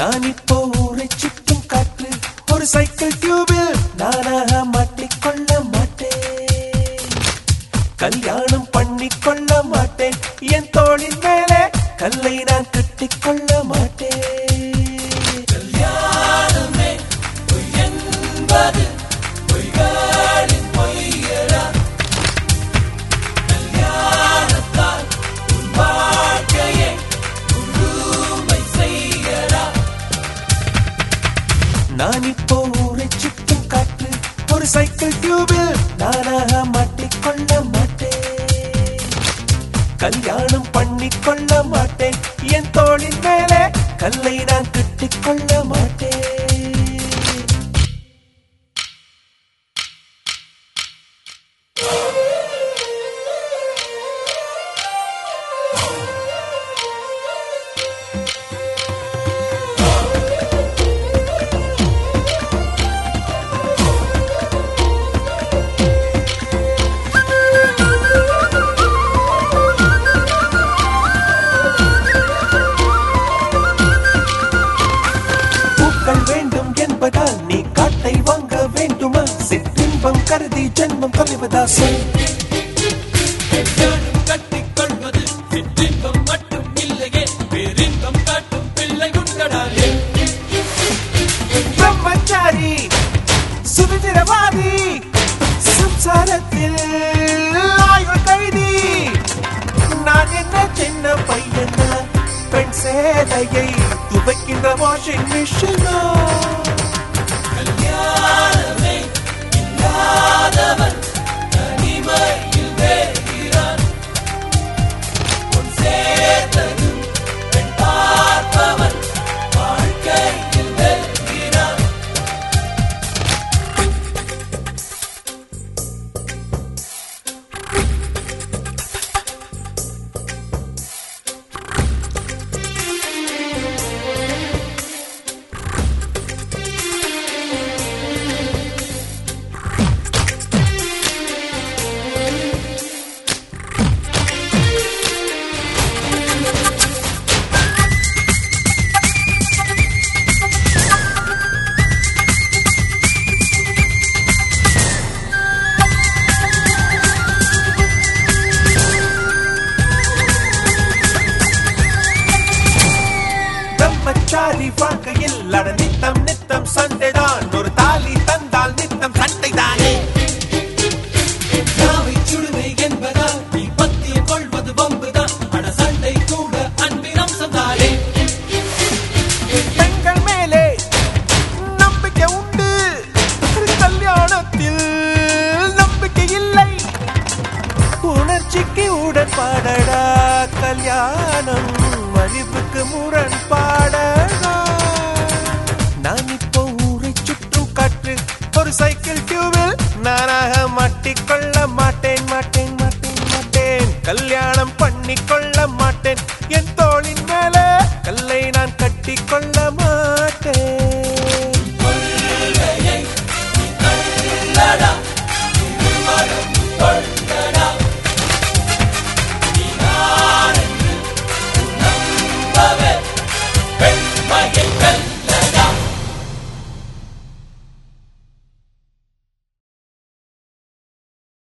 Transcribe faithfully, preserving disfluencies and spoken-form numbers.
நான் இப்போ ஊரை சுற்றும் காற்று ஒரு சைக்கிள் டியூபில் நானாக மாட்டிக்கொள்ள மாட்டேன். கல்யாணம் பண்ணிக்கொள்ள மாட்டேன். என் தோளின் மேலே கல்லை நான் கட்டிக்கொள்ள மாட்டேன். கல்யாணமே பொய் என்பது பொய்களின் பொய்யரா. கல்யாணத்தால் உன் வாழ்க்கையை முழுமை செய்யரா. நான் இப்போ ஊரை சுற்றும் காற்று ஒரு சைக்கிள் டியூபில் நானாக மாட்டிக்கொள்ள மாட்டேன். கல்யாணம் பண்ணிக்கொள்ள மாட்டேன். என் தோளின் மேலே கல்லை நான் கட்டிக்கொள்ள மாட்டேன். நீ காட்டை வாங்க வேண்டுமா? சிற்றின்பம் கருதி ஜென்மம் கழிவதா சொல். கட்டிக்கொள்வது சிற்றின்பம் மட்டும் இல்லையே, பேரின்பம் காட்டும் பிள்ளை உண்டடாலே. பிரம்மச்சாரி சுதந்திரவாதி சம்சாரத்தில் ஆயுள் கைதி. நான் என்ன சின்ன பையனா, பெண் சேலையை துவைக்கின்ற வாஷிங் மிஷினா? கல்யாணமே இல்லாதவன் தனிமையில் வேகிறான். உன் சேர்த்ததும் பெண் பார்ப்பவன் வாழ்க்கையில் வெல்கிறான். பிரம்மச்சாரி வாழ்க்கையில் அட நித்தம் நித்தம் சண்டைதான். ஒரு தாலி தந்தால் நித்தம் சண்டைதானே. நாவை சுடுமை என்பதால் நீ பத்திய கொள்வது வம்புதான். அட சண்டை கூட அன்பின் அம்சம்தானே. பெண்கள் மேலே நம்பிக்கை உண்டு, கல்யாணத்தில் நம்பிக்கை இல்லை. உணர்ச்சிக்கு உடன்பாடடா கல்யாணம், மதிப்புக்கு முரண்பாடடா. நான் இப்போ ஊரை சுற்றும் காற்று ஒரு சைக்கிள் டியூபில் நானாக மாட்டிக்கொள்ள